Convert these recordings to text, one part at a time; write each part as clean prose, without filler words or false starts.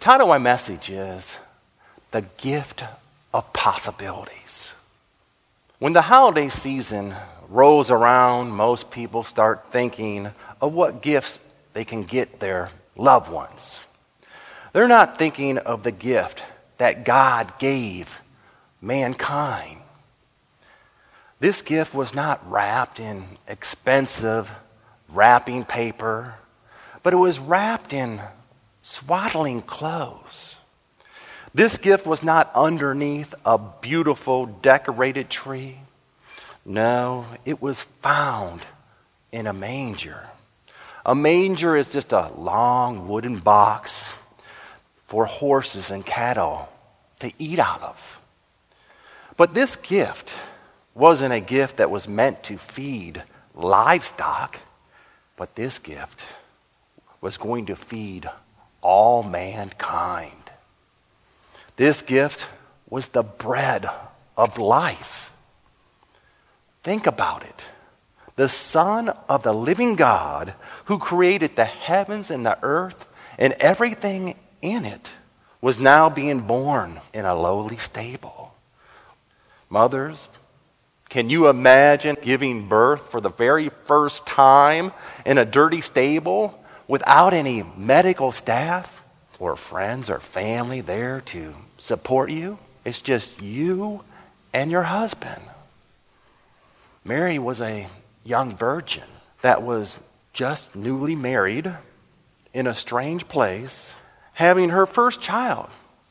title of my message is The Gift of Possibilities. When the holiday season rolls around, most people start thinking of what gifts they can get their loved ones. They're not thinking of the gift that God gave mankind. This gift was not wrapped in expensive wrapping paper, but it was wrapped in swaddling clothes. This gift was not underneath a beautiful decorated tree. No, it was found in a manger. A manger is just a long wooden box for horses and cattle to eat out of. But this gift wasn't a gift that was meant to feed livestock, but this gift was going to feed all mankind. This gift was the bread of life. Think about it. The Son of the living God, who created the heavens and the earth and everything in it, was now being born in a lowly stable. Mothers, can you imagine giving birth for the very first time in a dirty stable without any medical staff or friends or family there to support you? It's just you and your husband. Mary was a young virgin that was just newly married in a strange place, having her first child.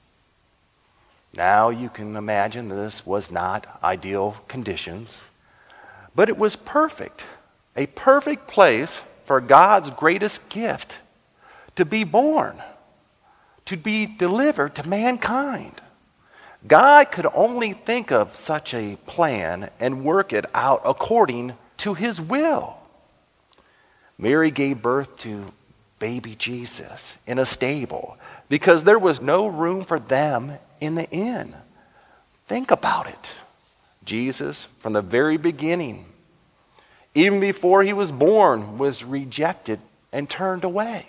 Now you can imagine this was not ideal conditions, but it was perfect, a perfect place for God's greatest gift to be born, to be delivered to mankind. God could only think of such a plan and work it out according to his will. Mary gave birth to baby Jesus in a stable because there was no room for them in the inn. Think about it. Jesus, from the very beginning, even before he was born, was rejected and turned away.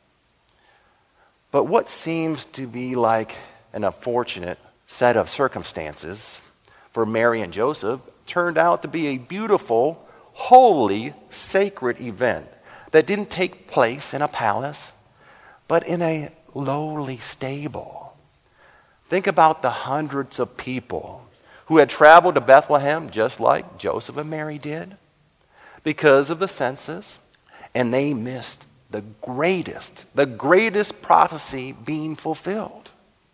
But what seems to be like an unfortunate set of circumstances for Mary and Joseph turned out to be a beautiful, holy, sacred event that didn't take place in a palace, but in a lowly stable. Think about the hundreds of people who had traveled to Bethlehem just like Joseph and Mary did because of the census, and they missed the greatest prophecy being fulfilled.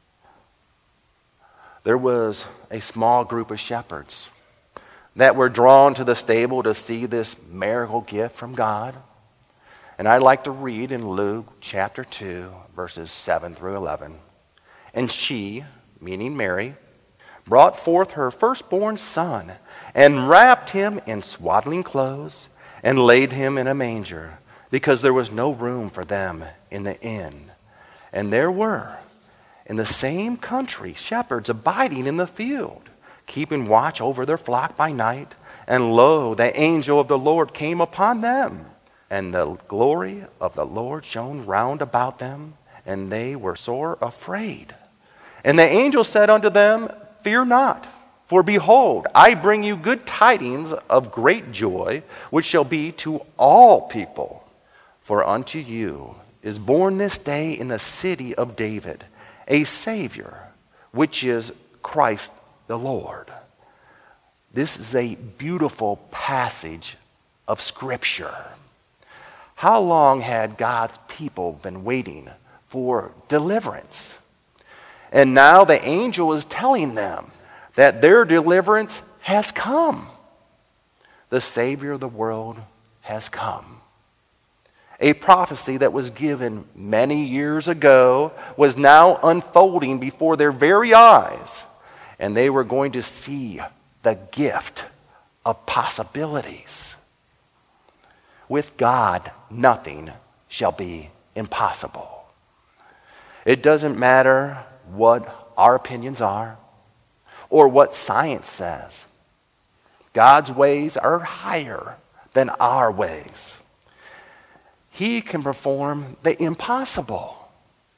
There was a small group of shepherds that were drawn to the stable to see this miracle gift from God. And I'd like to read in Luke chapter 2, verses 7 through 11. And she, meaning Mary, brought forth her firstborn son and wrapped him in swaddling clothes and laid him in a manger, because there was no room for them in the inn. And there were in the same country shepherds abiding in the field, keeping watch over their flock by night. And lo, the angel of the Lord came upon them, and the glory of the Lord shone round about them, and they were sore afraid. And the angel said unto them, Fear not, for behold, I bring you good tidings of great joy, which shall be to all people. For unto you is born this day in the city of David a Savior, which is Christ the Lord. This is a beautiful passage of Scripture. How long had God's people been waiting for deliverance? And now the angel is telling them that their deliverance has come. The Savior of the world has come. A prophecy that was given many years ago was now unfolding before their very eyes, and they were going to see the gift of possibilities. With God, nothing shall be impossible. It doesn't matter what our opinions are or what science says. God's ways are higher than our ways. He can perform the impossible.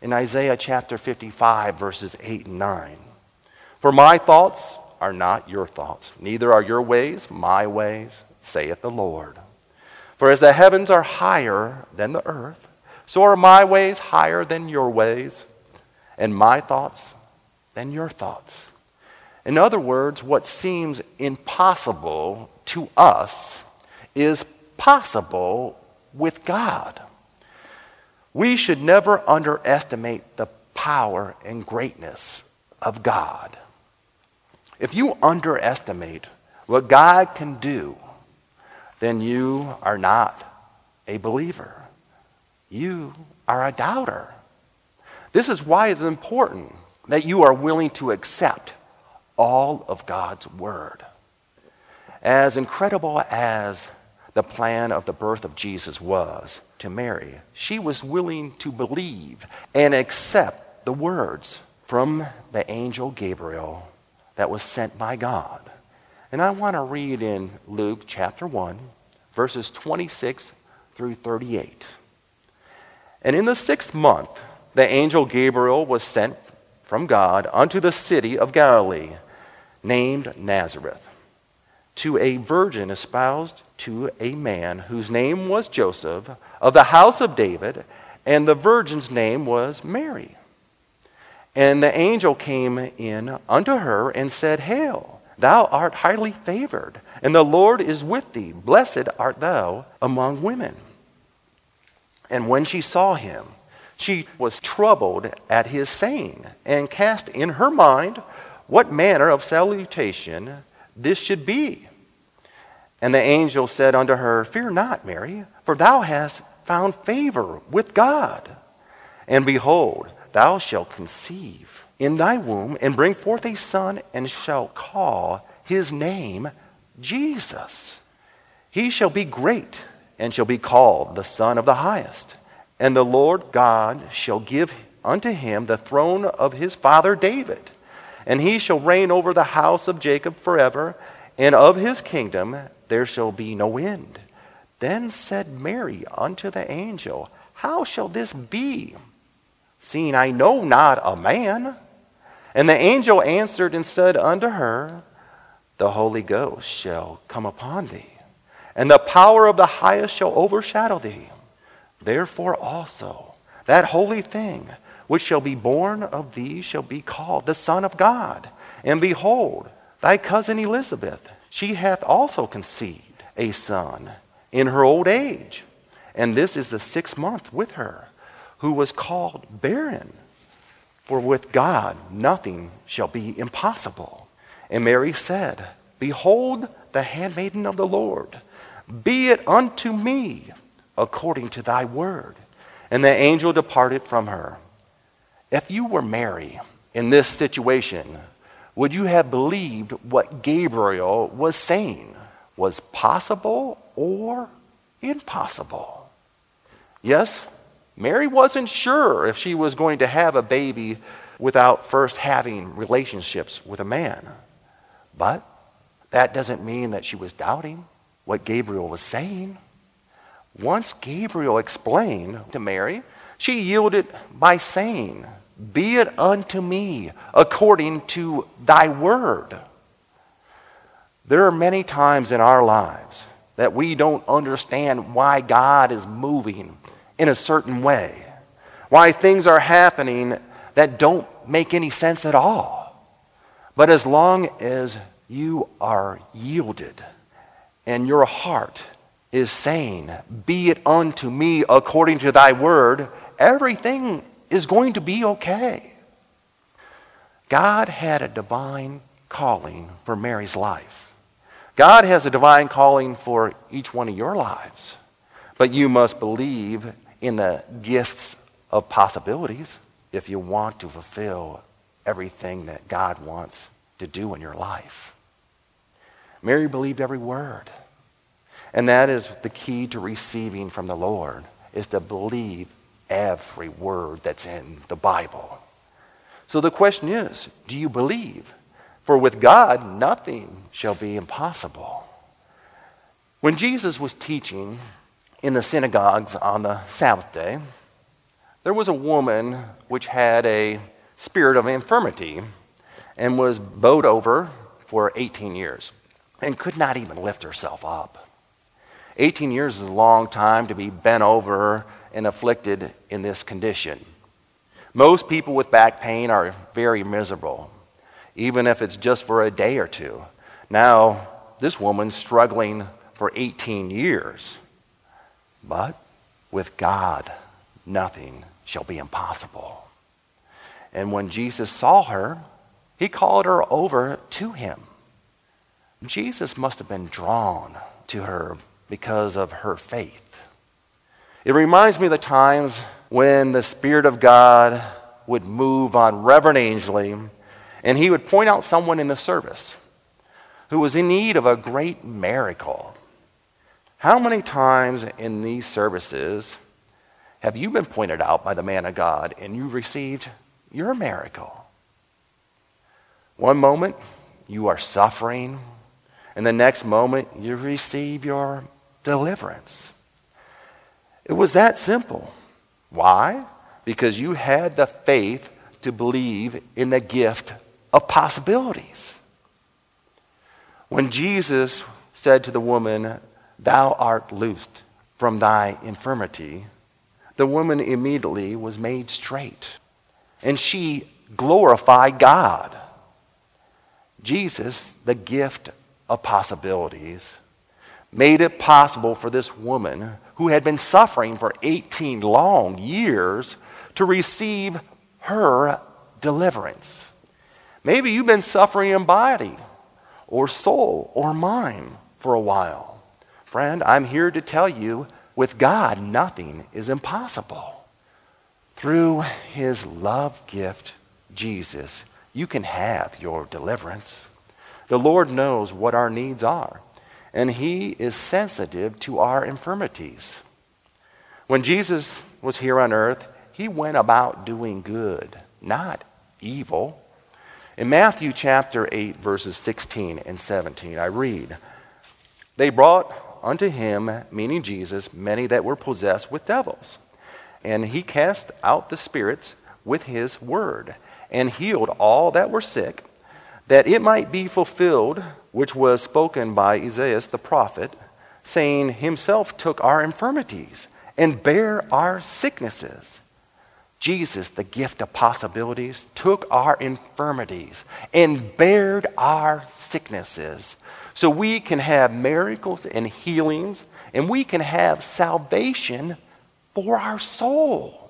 in Isaiah chapter 55, verses 8 and 9. For my thoughts are not your thoughts, neither are your ways my ways, saith the Lord. For as the heavens are higher than the earth, so are my ways higher than your ways, and my thoughts than your thoughts. In other words, what seems impossible to us is possible with God. We should never underestimate the power and greatness of God. If you underestimate what God can do, then you are not a believer. You are a doubter. This is why it's important that you are willing to accept all of God's word. As incredible as the plan of the birth of Jesus was to Mary, she was willing to believe and accept the words from the angel Gabriel that was sent by God. And I want to read in Luke chapter 1, verses 26 through 38. And in the 6th month, the angel Gabriel was sent from God unto the city of Galilee, named Nazareth, to a virgin espoused to a man whose name was Joseph, of the house of David, and the virgin's name was Mary. And the angel came in unto her and said, Hail, thou art highly favored, and the Lord is with thee. Blessed art thou among women. And when she saw him, she was troubled at his saying, and cast in her mind what manner of salutation this should be. And the angel said unto her, Fear not, Mary, for thou hast found favor with God. And behold, thou shalt conceive in thy womb, and bring forth a son, and shalt call his name Jesus. He shall be great, and shall be called the Son of the Highest. And the Lord God shall give unto him the throne of his father David. And he shall reign over the house of Jacob forever, and of his kingdom there shall be no end. Then said Mary unto the angel, How shall this be, seeing I know not a man? And the angel answered and said unto her, The Holy Ghost shall come upon thee, and the power of the highest shall overshadow thee. Therefore also that holy thing which shall be born of thee shall be called the Son of God. And behold, thy cousin Elizabeth, she hath also conceived a son in her old age. And this is the 6th month with her, who was called barren. For with God nothing shall be impossible. And Mary said, Behold the handmaiden of the Lord, be it unto me according to thy word. And the angel departed from her. If you were Mary in this situation, would you have believed what Gabriel was saying was possible or impossible? Yes, Mary wasn't sure if she was going to have a baby without first having relationships with a man. But that doesn't mean that she was doubting what Gabriel was saying. Once Gabriel explained to Mary, she yielded by saying, Be it unto me according to thy word. There are many times in our lives that we don't understand why God is moving in a certain way, why things are happening that don't make any sense at all. But as long as you are yielded and your heart is saying, Be it unto me according to thy word, everything is going to be okay. God had a divine calling for Mary's life. God has a divine calling for each one of your lives. But you must believe in the gifts of possibilities if you want to fulfill everything that God wants to do in your life. Mary believed every word. And that is the key to receiving from the Lord, is to believe every word that's in the Bible. So the question is, do you believe? For with God, nothing shall be impossible. When Jesus was teaching in the synagogues on the Sabbath day, There was a woman which had a spirit of infirmity and was bowed over for 18 years and could not even lift herself up. 18 years is a long time to be bent over and afflicted in this condition. Most people with back pain are very miserable, even if it's just for a day or two. Now, this woman's struggling for 18 years. But with God, nothing shall be impossible. And when Jesus saw her, he called her over to him. Jesus must have been drawn to her because of her faith. It reminds me of the times when the Spirit of God would move on Reverend Angley, and he would point out someone in the service who was in need of a great miracle. How many times in these services have you been pointed out by the man of God and you received your miracle? One moment you are suffering, and the next moment you receive your deliverance. It was that simple. Why? Because you had the faith to believe in the gift of possibilities. When Jesus said to the woman, "Thou art loosed from thy infirmity," the woman immediately was made straight, and she glorified God. Jesus, the gift of possibilities, made it possible for this woman who had been suffering for 18 long years to receive her deliverance. Maybe you've been suffering in body or soul or mind for a while. Friend, I'm here to tell you, with God, nothing is impossible. Through his love gift, Jesus, you can have your deliverance. The Lord knows what our needs are, and he is sensitive to our infirmities. When Jesus was here on earth, he went about doing good, not evil. In Matthew chapter 8, verses 16 and 17, I read, "They brought unto him," meaning Jesus, "many that were possessed with devils. And he cast out the spirits with his word, and healed all that were sick, that it might be fulfilled, which was spoken by Isaiah the prophet, saying, Himself took our infirmities and bare our sicknesses." Jesus, the gift of possibilities, took our infirmities and bared our sicknesses, so we can have miracles and healings, and we can have salvation for our soul.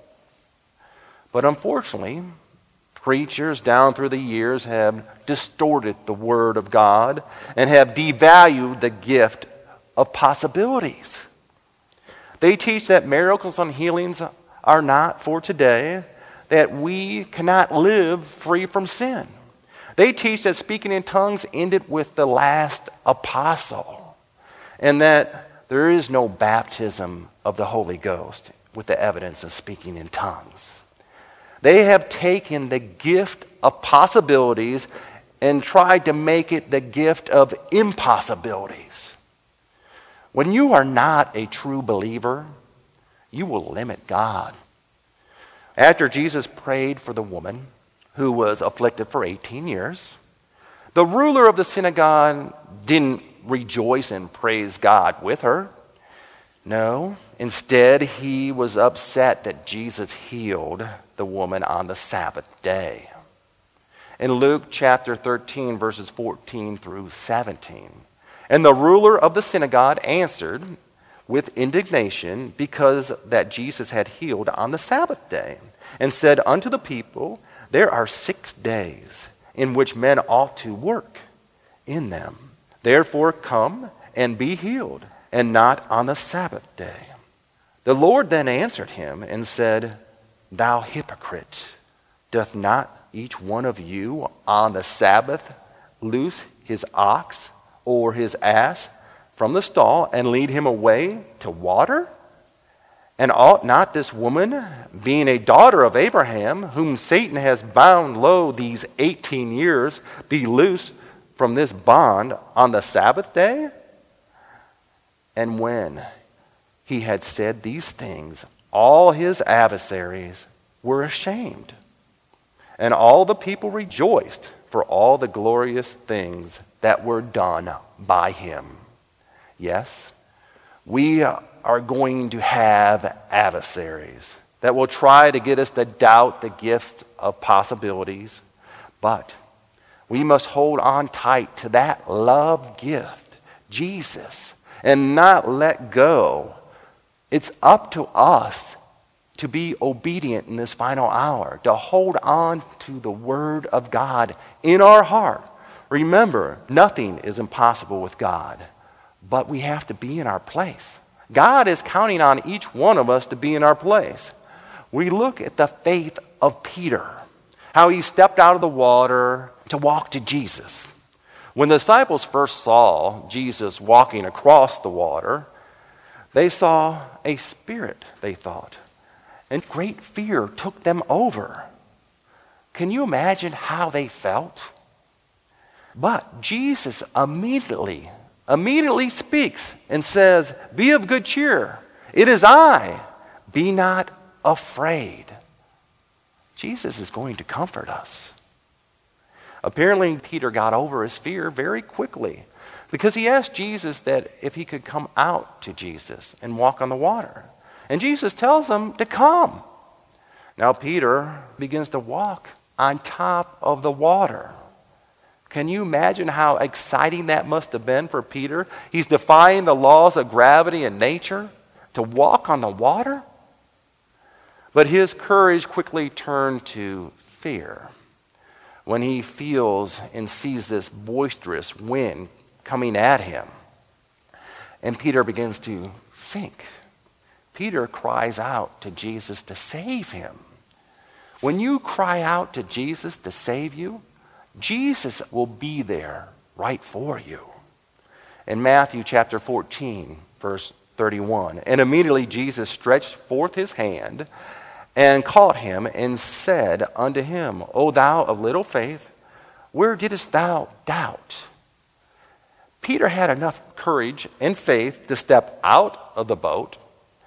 But unfortunately, preachers down through the years have distorted the Word of God and have devalued the gift of possibilities. They teach that miracles and healings are not for today, that we cannot live free from sin. They teach that speaking in tongues ended with the last apostle, and that there is no baptism of the Holy Ghost with the evidence of speaking in tongues. They have taken the gift of possibilities and tried to make it the gift of impossibilities. When you are not a true believer, you will limit God. After Jesus prayed for the woman who was afflicted for 18 years, the ruler of the synagogue didn't rejoice and praise God with her. No, instead he was upset that Jesus healed the woman on the Sabbath day. In Luke chapter 13, verses 14 through 17, "And the ruler of the synagogue answered with indignation because that Jesus had healed on the Sabbath day, and said unto the people, There are 6 days in which men ought to work in them. Therefore come and be healed, and not on the Sabbath day. The Lord then answered him and said, Thou hypocrite, doth not each one of you on the Sabbath loose his ox or his ass from the stall and lead him away to water? And ought not this woman, being a daughter of Abraham, whom Satan has bound low these 18 years, be loosed from this bond on the Sabbath day? And when he had said these things, all his adversaries were ashamed, and all the people rejoiced for all the glorious things that were done by him. Yes, we are going to have adversaries that will try to get us to doubt the gift of possibilities, but we must hold on tight to that love gift, Jesus, and not let go. It's up to us to be obedient in this final hour, to hold on to the Word of God in our heart. Remember, nothing is impossible with God, but we have to be in our place. God is counting on each one of us to be in our place. We look at the faith of Peter, how he stepped out of the water to walk to Jesus. When the disciples first saw Jesus walking across the water, they saw a spirit, they thought, and great fear took them over. Can you imagine how they felt? But Jesus immediately speaks and says, "Be of good cheer. It is I. Be not afraid." Jesus is going to comfort us. Apparently, Peter got over his fear very quickly because he asked Jesus that if he could come out to Jesus and walk on the water. And Jesus tells him to come. Now Peter begins to walk on top of the water. Can you imagine how exciting that must have been for Peter? He's defying the laws of gravity and nature to walk on the water. But his courage quickly turned to fear when he feels and sees this boisterous wind coming at him. And Peter begins to sink. Peter cries out to Jesus to save him. When you cry out to Jesus to save you, Jesus will be there right for you. In Matthew chapter 14, verse 31, "And immediately Jesus stretched forth his hand and caught him and said unto him, O thou of little faith, where didst thou doubt?" Peter had enough courage and faith to step out of the boat,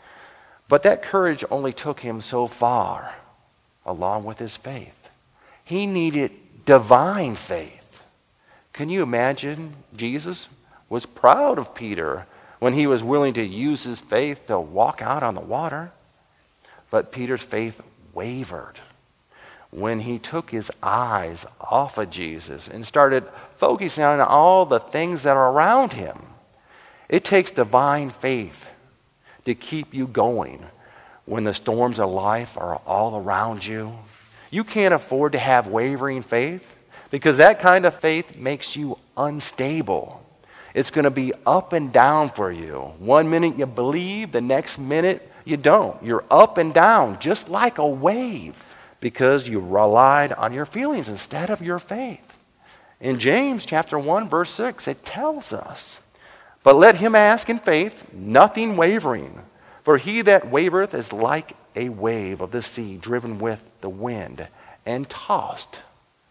but that courage only took him so far along with his faith. He needed divine faith. Can you imagine? Jesus was proud of Peter when he was willing to use his faith to walk out on the water. But Peter's faith wavered when he took his eyes off of Jesus and started focusing on all the things that are around him. It takes divine faith to keep you going when the storms of life are all around you. You can't afford to have wavering faith because that kind of faith makes you unstable. It's going to be up and down for you. One minute you believe, the next minute you don't. You're up and down just like a wave because you relied on your feelings instead of your faith. In James chapter 1 verse 6 it tells us, "But let him ask in faith, nothing wavering. For he that wavereth is like a wave of the sea driven with the wind and tossed."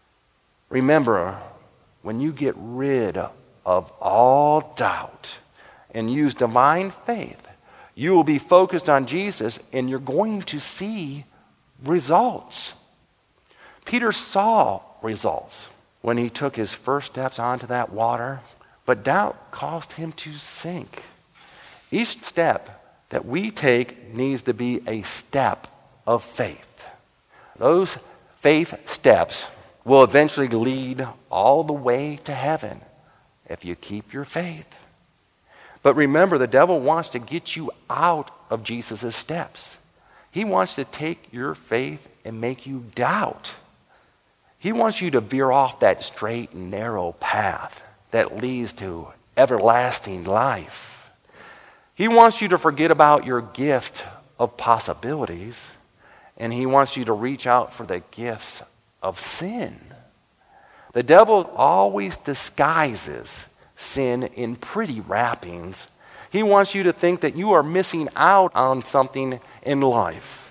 Remember, when you get rid of all doubt and use divine faith, you will be focused on Jesus and you're going to see results. Peter saw results when he took his first steps onto that water, but doubt caused him to sink. Each step that we take needs to be a step of faith. Those faith steps will eventually lead all the way to heaven if you keep your faith. But remember, the devil wants to get you out of Jesus' steps. He wants to take your faith and make you doubt. He wants you to veer off that straight and narrow path that leads to everlasting life. He wants you to forget about your gift of possibilities, and he wants you to reach out for the gifts of sin. The devil always disguises sin in pretty wrappings. He wants you to think that you are missing out on something in life.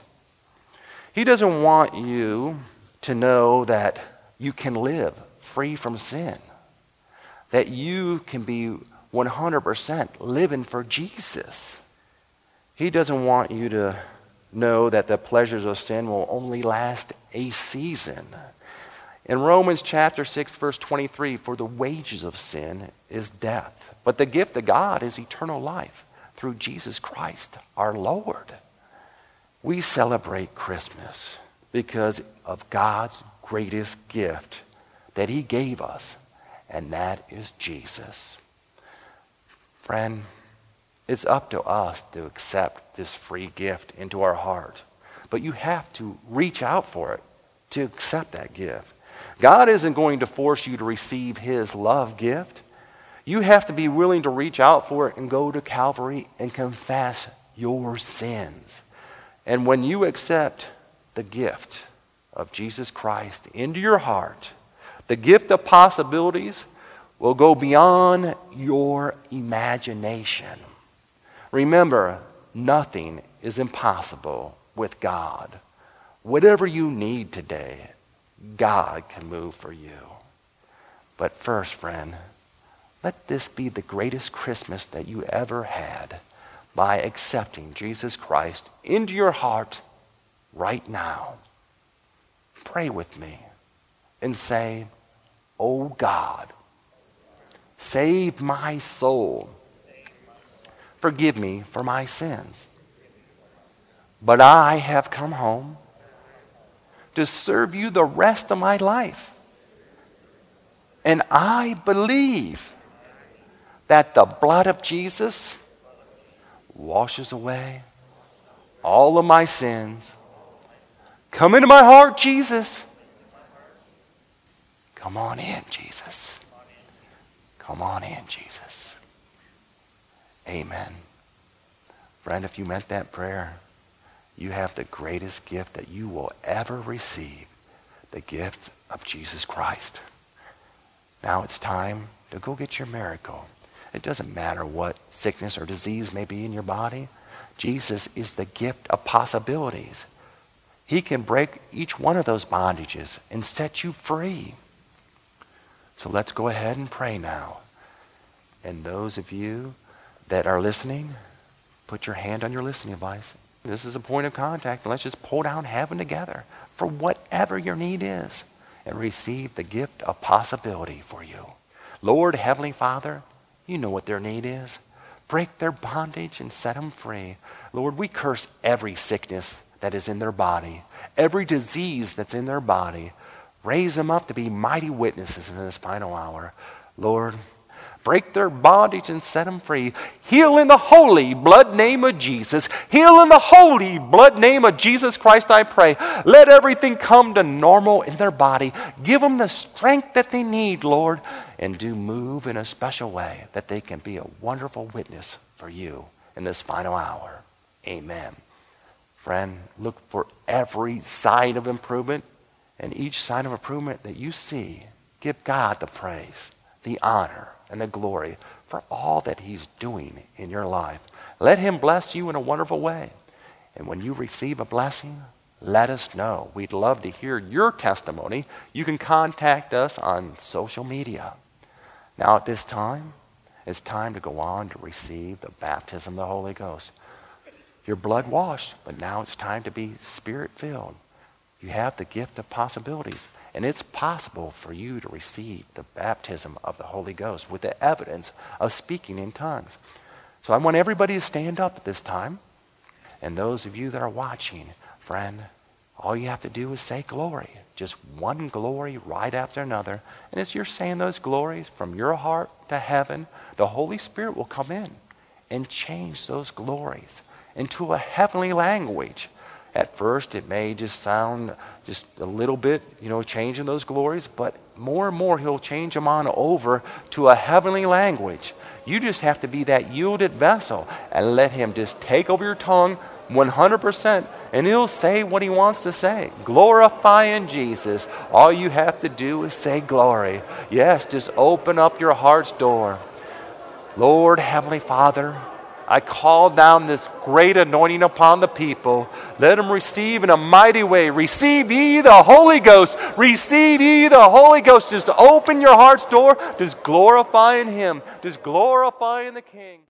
He doesn't want you to know that you can live free from sin, that you can be 100% living for Jesus. He doesn't want you to know that the pleasures of sin will only last a season. In Romans chapter 6, verse 23, for the wages of sin is death, but the gift of God is eternal life through Jesus Christ our Lord. We celebrate Christmas because of God's greatest gift that he gave us, and that is Jesus. Friend, it's up to us to accept this free gift into our heart, but you have to reach out for it to accept that gift. God isn't going to force you to receive his love gift. You have to be willing to reach out for it and go to Calvary and confess your sins. And when you accept the gift of Jesus Christ into your heart, the gift of possibilities will go beyond your imagination. Remember, nothing is impossible with God. Whatever you need today, God can move for you. But first, friend, let this be the greatest Christmas that you ever had by accepting Jesus Christ into your heart right now. Pray with me and say, "Oh God, save my soul. Forgive me for my sins. But I have come home to serve you the rest of my life. And I believe that the blood of Jesus washes away all of my sins. Come into my heart, Jesus. Come on in, Jesus. Come on in, Jesus." Amen. Friend, if you meant that prayer, you have the greatest gift that you will ever receive, the gift of Jesus Christ. Now it's time to go get your miracle. It doesn't matter what sickness or disease may be in your body. Jesus is the gift of possibilities. He can break each one of those bondages and set you free. So let's go ahead and pray now. And those of you that are listening, put your hand on your listening device. This is a point of contact. Let's just pull down heaven together for whatever your need is and receive the gift of possibility for you. Lord, Heavenly Father, you know what their need is. Break their bondage and set them free. Lord, we curse every sickness that is in their body, every disease that's in their body. Raise them up to be mighty witnesses in this final hour. Lord, break their bondage and set them free. Heal in the holy blood name of Jesus. Heal in the holy blood name of Jesus Christ, I pray. Let everything come to normal in their body. Give them the strength that they need, Lord, and do move in a special way that they can be a wonderful witness for you in this final hour. Amen. Friend, look for every sign of improvement, and each sign of improvement that you see, give God the praise, the honor, and the glory for all that he's doing in your life. Let him bless you in a wonderful way. And when you receive a blessing, let us know. We'd love to hear your testimony. You can contact us on social media. Now at this time, it's time to go on to receive the baptism of the Holy Ghost. You're blood washed, but now it's time to be spirit filled. You have the gift of possibilities. And it's possible for you to receive the baptism of the Holy Ghost with the evidence of speaking in tongues. So I want everybody to stand up at this time. And those of you that are watching, friend, all you have to do is say glory. Just one glory right after another. And as you're saying those glories from your heart to heaven, the Holy Spirit will come in and change those glories into a heavenly language. At first, it may just sound just a little bit, changing those glories, but more and more, he'll change them on over to a heavenly language. You just have to be that yielded vessel and let him just take over your tongue 100%, and he'll say what he wants to say. Glorifying Jesus. All you have to do is say glory. Yes, just open up your heart's door. Lord, Heavenly Father, I call down this great anointing upon the people. Let them receive in a mighty way. Receive ye the Holy Ghost. Receive ye the Holy Ghost. Just open your heart's door. Just glorifying him. Just glorifying the King.